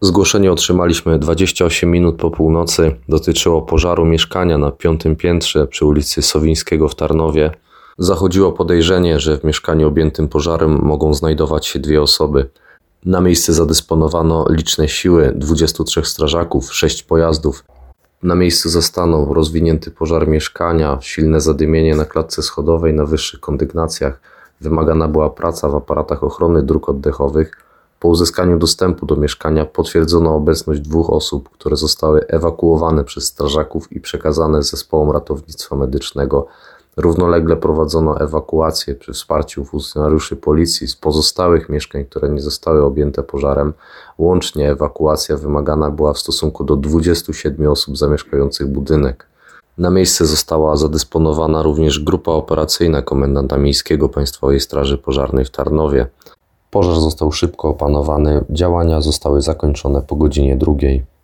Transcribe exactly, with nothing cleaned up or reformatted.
Zgłoszenie otrzymaliśmy dwadzieścia osiem minut po północy. Dotyczyło pożaru mieszkania na piątym piętrze przy ulicy Sowińskiego w Tarnowie. Zachodziło podejrzenie, że w mieszkaniu objętym pożarem mogą znajdować się dwie osoby. Na miejsce zadysponowano liczne siły, dwudziestu trzech strażaków, sześć pojazdów. Na miejscu zastano rozwinięty pożar mieszkania, silne zadymienie na klatce schodowej na wyższych kondygnacjach. Wymagana była praca w aparatach ochrony dróg oddechowych. Po uzyskaniu dostępu do mieszkania potwierdzono obecność dwóch osób, które zostały ewakuowane przez strażaków i przekazane zespołom ratownictwa medycznego. Równolegle prowadzono ewakuację przy wsparciu funkcjonariuszy policji z pozostałych mieszkań, które nie zostały objęte pożarem. Łącznie ewakuacja wymagana była w stosunku do dwudziestu siedmiu osób zamieszkających budynek. Na miejsce została zadysponowana również grupa operacyjna komendanta miejskiego Państwowej Straży Pożarnej w Tarnowie. Pożar został szybko opanowany, działania zostały zakończone po godzinie drugiej.